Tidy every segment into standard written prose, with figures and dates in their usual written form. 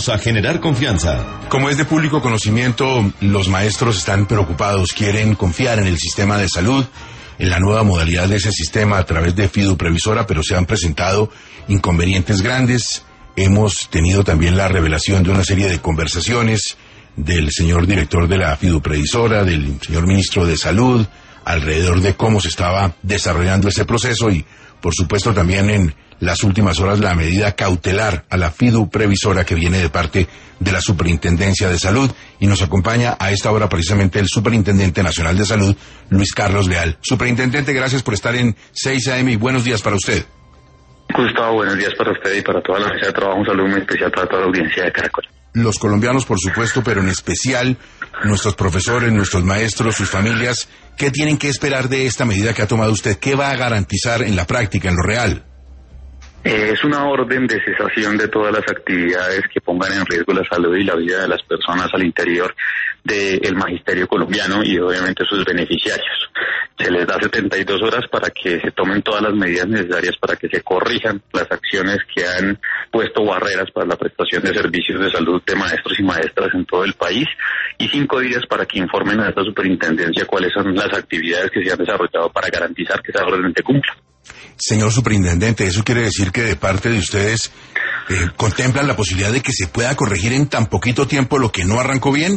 A generar confianza. Como es de público conocimiento, los maestros están preocupados, quieren confiar en el sistema de salud, en la nueva modalidad de ese sistema a través de Fiduprevisora, pero se han presentado inconvenientes grandes. Hemos tenido también la revelación de una serie de conversaciones del señor director de la Fiduprevisora, del señor ministro de Salud, alrededor de cómo se estaba desarrollando ese proceso y, por supuesto, también en las últimas horas la medida cautelar a la Fiduprevisora que viene de parte de la Superintendencia de Salud, y nos acompaña a esta hora precisamente el Superintendente Nacional de Salud, Luis Carlos Leal. Superintendente, gracias por estar en 6 AM y buenos días para usted. Gustavo, buenos días para usted y para toda la mesa de trabajo. Un saludo muy especial para toda la audiencia de Caracol. Los colombianos, por supuesto, pero en especial nuestros profesores, nuestros maestros, sus familias, ¿qué tienen que esperar de esta medida que ha tomado usted? ¿Qué va a garantizar en la práctica, en lo real? Es una orden de cesación de todas las actividades que pongan en riesgo la salud y la vida de las personas al interior del magisterio colombiano y obviamente sus beneficiarios. Se les da 72 horas para que se tomen todas las medidas necesarias para que se corrijan las acciones que han puesto barreras para la prestación de servicios de salud de maestros y maestras en todo el país, y 5 días para que informen a esta superintendencia cuáles son las actividades que se han desarrollado para garantizar que esa orden se cumpla. Señor Superintendente, ¿eso quiere decir que de parte de ustedes contemplan la posibilidad de que se pueda corregir en tan poquito tiempo lo que no arrancó bien?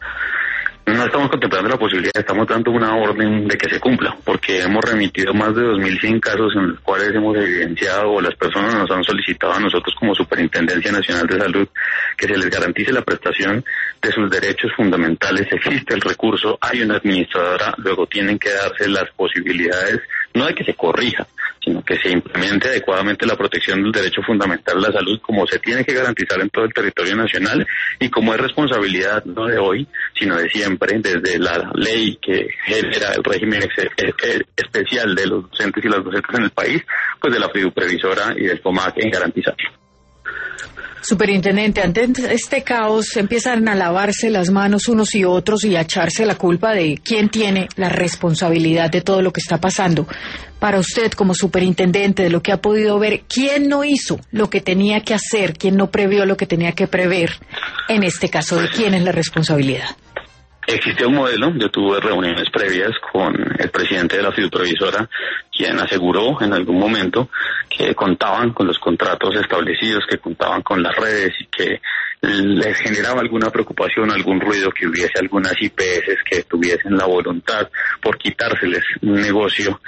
No estamos contemplando la posibilidad, estamos dando una orden de que se cumpla, porque hemos remitido más de 2.100 casos en los cuales hemos evidenciado o las personas nos han solicitado a nosotros como Superintendencia Nacional de Salud que se les garantice la prestación de sus derechos fundamentales. Existe el recurso, hay una administradora, luego tienen que darse las posibilidades, no de que se corrija, sino que se implemente adecuadamente la protección del derecho fundamental a la salud como se tiene que garantizar en todo el territorio nacional y como es responsabilidad no de hoy, sino de siempre, desde la ley que genera el régimen especial de los docentes y las docentes en el país, pues de la Fiduprevisora y del FOMAC en garantizarlo. Superintendente, ante este caos empiezan a lavarse las manos unos y otros y a echarse la culpa de quién tiene la responsabilidad de todo lo que está pasando. Para usted, como superintendente, de lo que ha podido ver, ¿quién no hizo lo que tenía que hacer? ¿Quién no previó lo que tenía que prever? En este caso, ¿de quién es la responsabilidad? Existe un modelo, yo tuve reuniones previas con el presidente de la Fiduprevisora, quien aseguró en algún momento que contaban con los contratos establecidos, que contaban con las redes y que les generaba alguna preocupación, algún ruido, que hubiese algunas IPS que tuviesen la voluntad por quitárseles un negocio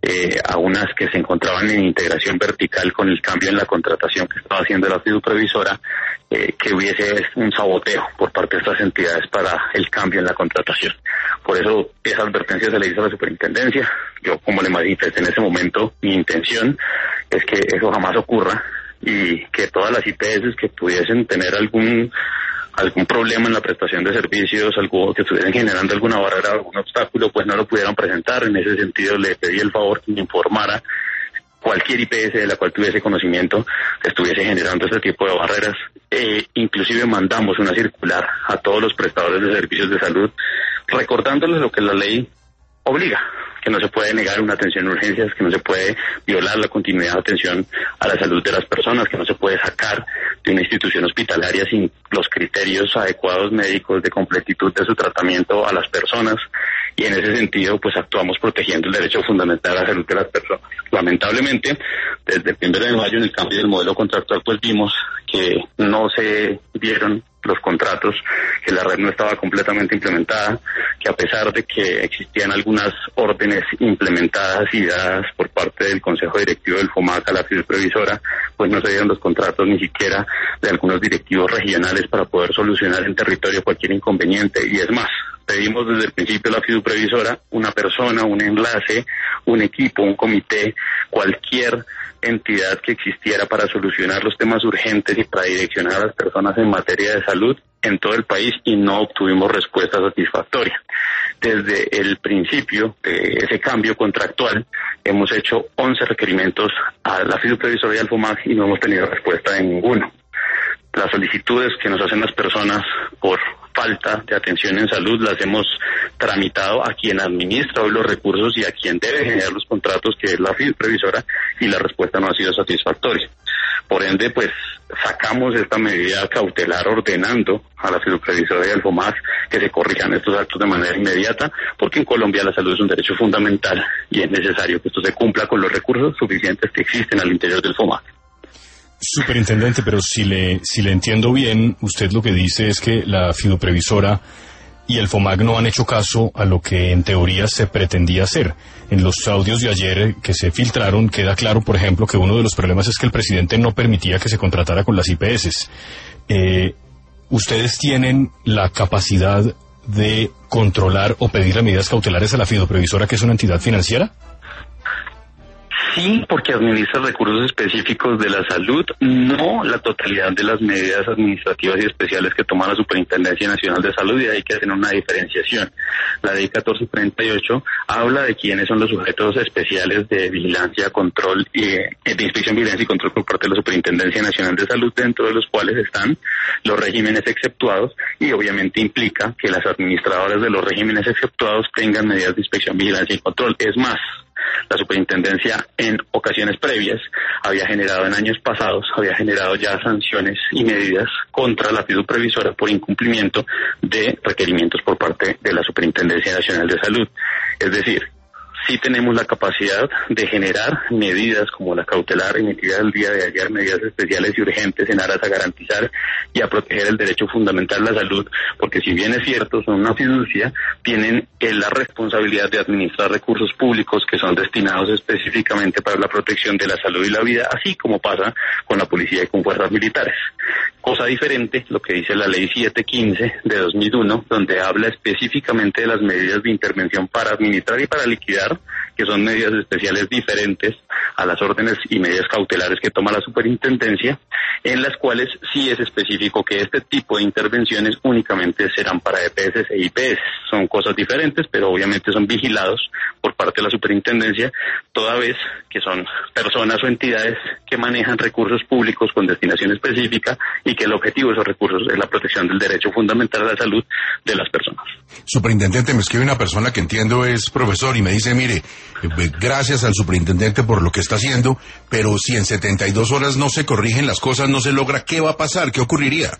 a unas que se encontraban en integración vertical con el cambio en la contratación que estaba haciendo la Fiduprevisora, que hubiese un saboteo por parte de estas entidades para el cambio en la contratación. Por eso esa advertencia se le hizo a la superintendencia. Yo, como le manifesté en ese momento, mi intención es que eso jamás ocurra y que todas las IPS que pudiesen tener algún problema en la prestación de servicios, algo que estuviesen generando alguna barrera, algún obstáculo, pues no lo pudieran presentar. En ese sentido le pedí el favor que me informara cualquier IPS de la cual tuviese conocimiento que estuviese generando este tipo de barreras. Inclusive mandamos una circular a todos los prestadores de servicios de salud recordándoles lo que la ley obliga, que no se puede negar una atención de urgencias, que no se puede violar la continuidad de atención a la salud de las personas, que no se puede sacar de una institución hospitalaria sin los criterios adecuados médicos de completitud de su tratamiento a las personas, y en ese sentido pues actuamos protegiendo el derecho fundamental a la salud de las personas. Lamentablemente, desde el 1 de mayo en el cambio del modelo contractual pues vimos que no se dieron los contratos, que la red no estaba completamente implementada, que a pesar de que existían algunas órdenes implementadas y dadas por parte del Consejo Directivo del FOMAC a la Fiduprevisora, pues no se dieron los contratos ni siquiera de algunos directivos regionales para poder solucionar en territorio cualquier inconveniente. Y es más, pedimos desde el principio a la Fiduprevisora una persona, un enlace, un equipo, un comité, cualquier entidad que existiera para solucionar los temas urgentes y para direccionar a las personas en materia de salud en todo el país, y no obtuvimos respuesta satisfactoria. Desde el principio de ese cambio contractual hemos hecho 11 requerimientos a la Fiduprevisora y al FOMAC y no hemos tenido respuesta de ninguno. Las solicitudes que nos hacen las personas por falta de atención en salud las hemos tramitado a quien administra hoy los recursos y a quien debe generar los contratos, que es la Fiduprevisora, y la respuesta no ha sido satisfactoria. Por ende, pues sacamos esta medida cautelar ordenando a la fiduprevisora y al FOMAC que se corrijan estos actos de manera inmediata, porque en Colombia la salud es un derecho fundamental y es necesario que esto se cumpla con los recursos suficientes que existen al interior del FOMAC. Superintendente, pero si le entiendo bien, usted lo que dice es que la fiduprevisora y el FOMAC no han hecho caso a lo que en teoría se pretendía hacer. En los audios de ayer que se filtraron queda claro, por ejemplo, que uno de los problemas es que el presidente no permitía que se contratara con las IPS. ¿Ustedes tienen la capacidad de controlar o pedirle medidas cautelares a la fiduprevisora, que es una entidad financiera? Sí, porque administra recursos específicos de la salud, no la totalidad de las medidas administrativas y especiales que toma la Superintendencia Nacional de Salud, y hay que hacer una diferenciación. La ley 1438 habla de quiénes son los sujetos especiales de vigilancia, control y de inspección, vigilancia y control por parte de la Superintendencia Nacional de Salud, dentro de los cuales están los regímenes exceptuados, y obviamente implica que las administradoras de los regímenes exceptuados tengan medidas de inspección, vigilancia y control. Es más, la superintendencia en ocasiones previas había generado en años pasados, ya sanciones y medidas contra la fiduprevisora por incumplimiento de requerimientos por parte de la Superintendencia Nacional de Salud. Es decir, sí tenemos la capacidad de generar medidas como la cautelar emitida el día de ayer, medidas especiales y urgentes en aras a garantizar y a proteger el derecho fundamental a la salud, porque si bien es cierto, son una fiducia, tienen la responsabilidad de administrar recursos públicos que son destinados específicamente para la protección de la salud y la vida, así como pasa con la policía y con fuerzas militares. Cosa diferente, lo que dice la ley 715 de 2001, donde habla específicamente de las medidas de intervención para administrar y para liquidar, que son medidas especiales diferentes a las órdenes y medidas cautelares que toma la superintendencia, en las cuales sí es específico que este tipo de intervenciones únicamente serán para EPS e IPS. Son cosas diferentes, pero obviamente son vigilados por parte de la superintendencia, toda vez que son personas o entidades que manejan recursos públicos con destinación específica y que el objetivo de esos recursos es la protección del derecho fundamental a la salud de las personas. Superintendente, me escribe una persona que entiendo es profesor y me dice, mire, gracias al superintendente por lo que está haciendo, pero si en 72 horas no se corrigen las cosas, no se logra, ¿qué va a pasar? ¿Qué ocurriría?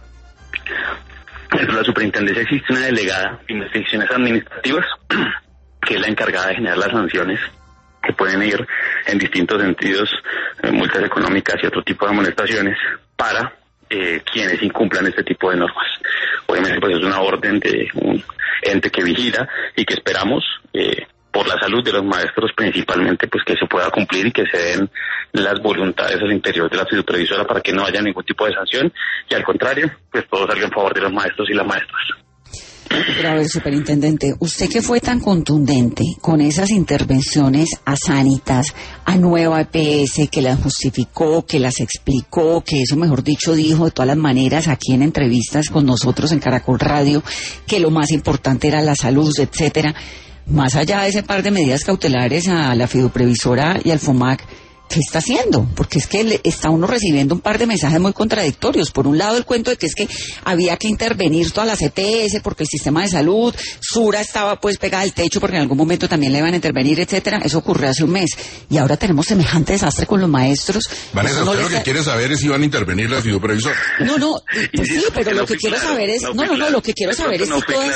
Dentro de la superintendencia existe una delegada de investigaciones administrativas que es la encargada de generar las sanciones, que pueden ir en distintos sentidos, multas económicas y otro tipo de amonestaciones para quienes incumplan este tipo de normas. Obviamente pues es una orden de un ente que vigila y que esperamos por la salud de los maestros principalmente, pues que se pueda cumplir y que se den las voluntades al interior de la fiduprevisora para que no haya ningún tipo de sanción y al contrario, pues todo salga en favor de los maestros y las maestras. Pero a ver, superintendente, usted que fue tan contundente con esas intervenciones a Sanitas, a Nueva EPS, que las justificó, que las explicó, que eso, mejor dicho, dijo de todas las maneras aquí en entrevistas con nosotros en Caracol Radio, que lo más importante era la salud, etcétera. Más allá de ese par de medidas cautelares a la fiduprevisora y al FOMAC, ¿qué está haciendo? Porque es que está uno recibiendo un par de mensajes muy contradictorios. Por un lado, el cuento de que es que había que intervenir todas las EPS porque el sistema de salud, Sura estaba pues pegada al techo porque en algún momento también le iban a intervenir, etcétera. Eso ocurrió hace un mes. Y ahora tenemos semejante desastre con los maestros. Vanessa, usted lo que quiere saber es si van a intervenir la fiduprevisora. No, pues sí, pero lo que quiero saber es... lo que quiero saber es si todas...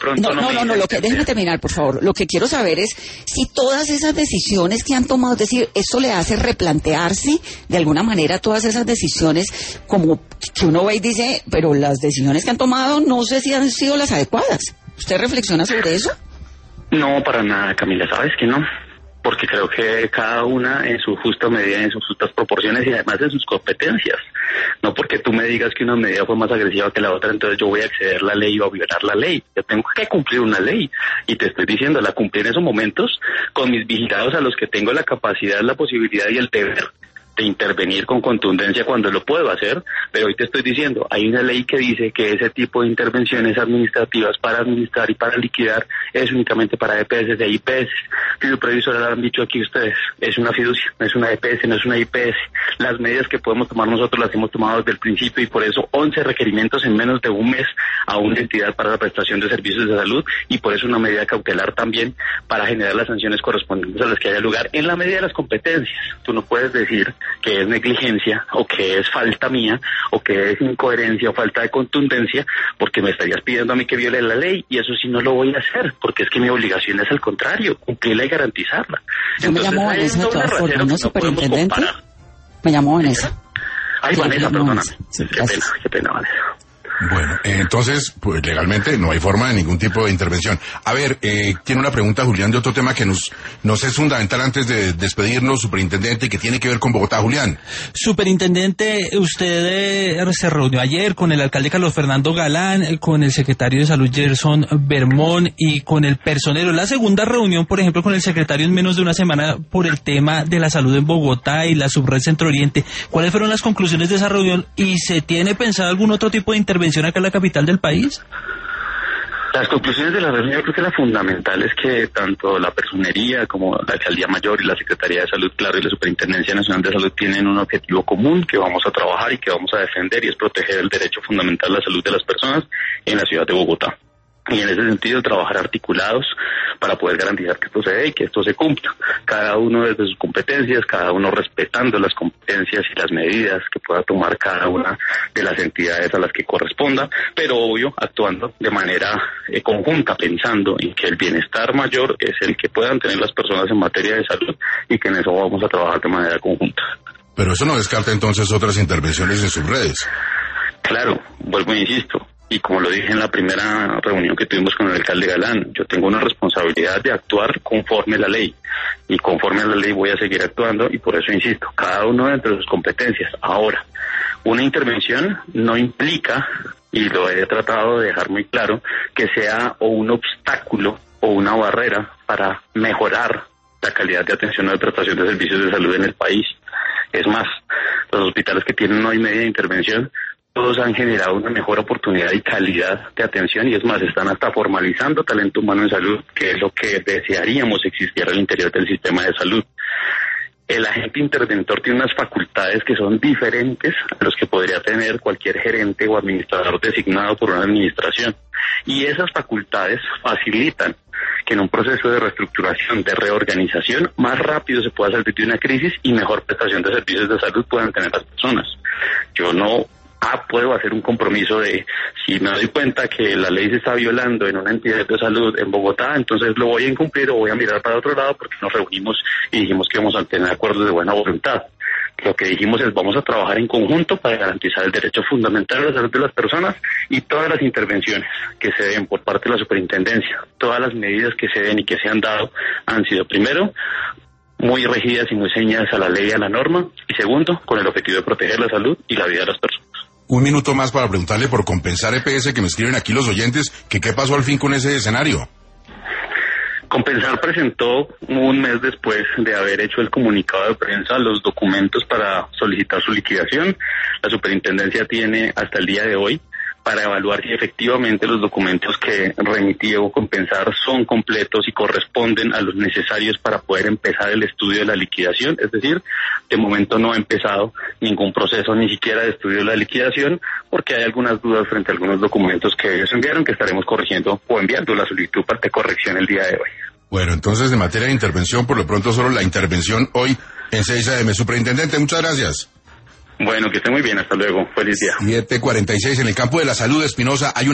déjeme terminar, por favor. Lo que quiero saber es si todas esas decisiones que han tomado, es decir, esto le hace replantearse de alguna manera todas esas decisiones, como que uno ve y dice, pero las decisiones que han tomado no sé si han sido las adecuadas. ¿Usted reflexiona sobre eso? No, para nada, Camila, ¿sabes que no? Porque creo que cada una en su justa medida, en sus justas proporciones y además en sus competencias. No porque tú me digas que una medida fue más agresiva que la otra, entonces yo voy a exceder la ley o a violar la ley. Yo tengo que cumplir una ley y te estoy diciendo, la cumplí en esos momentos con mis vigilados a los que tengo la capacidad, la posibilidad y el deber de intervenir con contundencia cuando lo puedo hacer, pero hoy te estoy diciendo, hay una ley que dice que ese tipo de intervenciones administrativas para administrar y para liquidar es únicamente para EPS e IPS. Fiduprevisora, lo han dicho aquí ustedes, es una fiducia, no es una EPS, no es una IPS. Las medidas que podemos tomar nosotros las hemos tomado desde el principio y por eso 11 requerimientos en menos de un mes a una entidad para la prestación de servicios de salud y por eso una medida cautelar también para generar las sanciones correspondientes a las que haya lugar en la medida de las competencias. Tú no puedes decir que es negligencia o que es falta mía o que es incoherencia o falta de contundencia, porque me estarías pidiendo a mí que viole la ley, y eso sí no lo voy a hacer, porque es que mi obligación es al contrario, cumplirla y garantizarla. Yo me llamo Vanessa de todas formas, ¿no, superintendente? Me llamo Vanessa. Ay, Vanessa, perdóname. Sí, Qué pena, Vanessa. Bueno, entonces, pues legalmente no hay forma de ningún tipo de intervención. A ver, tiene una pregunta Julián de otro tema que nos es fundamental antes de despedirnos, superintendente, y que tiene que ver con Bogotá. Julián. Superintendente, usted se reunió ayer con el alcalde Carlos Fernando Galán, con el secretario de Salud Gerson Bermón y con el personero. La segunda reunión, por ejemplo, con el secretario en menos de una semana por el tema de la salud en Bogotá y la subred Centro Oriente. ¿Cuáles fueron las conclusiones de esa reunión y se tiene pensado algún otro tipo de intervención acá en la capital del país? Las conclusiones de la reunión, yo creo que la fundamental es que tanto la personería como la alcaldía mayor y la Secretaría de Salud, claro, y la Superintendencia Nacional de Salud tienen un objetivo común que vamos a trabajar y que vamos a defender, y es proteger el derecho fundamental a la salud de las personas en la ciudad de Bogotá. Y en ese sentido trabajar articulados para poder garantizar que esto se dé y que esto se cumpla. Cada uno desde sus competencias, cada uno respetando las competencias y las medidas que pueda tomar cada una de las entidades a las que corresponda, pero obvio actuando de manera conjunta, pensando en que el bienestar mayor es el que puedan tener las personas en materia de salud y que en eso vamos a trabajar de manera conjunta. Pero eso no descarta entonces otras intervenciones en sus redes. Claro, vuelvo e insisto. Y como lo dije en la primera reunión que tuvimos con el alcalde Galán, yo tengo una responsabilidad de actuar conforme a la ley. Y conforme a la ley voy a seguir actuando, y por eso insisto, cada uno dentro de sus competencias. Ahora, una intervención no implica, y lo he tratado de dejar muy claro, que sea o un obstáculo o una barrera para mejorar la calidad de atención o de prestación de servicios de salud en el país. Es más, los hospitales que tienen hoy media de intervención, todos han generado una mejor oportunidad y calidad de atención, y es más, están hasta formalizando talento humano en salud, que es lo que desearíamos existiera al interior del sistema de salud. El agente interventor tiene unas facultades que son diferentes a los que podría tener cualquier gerente o administrador designado por una administración, y esas facultades facilitan que en un proceso de reestructuración, de reorganización, más rápido se pueda salir de una crisis y mejor prestación de servicios de salud puedan tener las personas. Yo no puedo hacer un compromiso de, si me doy cuenta que la ley se está violando en una entidad de salud en Bogotá, entonces lo voy a incumplir o voy a mirar para otro lado, porque nos reunimos y dijimos que vamos a tener acuerdos de buena voluntad. Lo que dijimos es, vamos a trabajar en conjunto para garantizar el derecho fundamental a la salud de las personas, y todas las intervenciones que se den por parte de la superintendencia, todas las medidas que se den y que se han dado han sido, primero, muy rígidas y muy ceñidas a la ley y a la norma, y segundo, con el objetivo de proteger la salud y la vida de las personas. Un minuto más para preguntarle por Compensar EPS, que me escriben aquí los oyentes, que qué pasó al fin con ese escenario. Compensar presentó un mes después de haber hecho el comunicado de prensa los documentos para solicitar su liquidación. La superintendencia tiene hasta el día de hoy para evaluar si efectivamente los documentos que remitió Compensar son completos y corresponden a los necesarios para poder empezar el estudio de la liquidación. Es decir, de momento no ha empezado ningún proceso, ni siquiera de estudio de la liquidación, porque hay algunas dudas frente a algunos documentos que ellos enviaron, que estaremos corrigiendo o enviando la solicitud para corrección el día de hoy. Bueno, entonces, en materia de intervención, por lo pronto solo la intervención hoy en 6 AM. Superintendente, muchas gracias. Bueno, que esté muy bien, hasta luego, feliz día. 7:46 en el campo de la salud de Espinosa hay una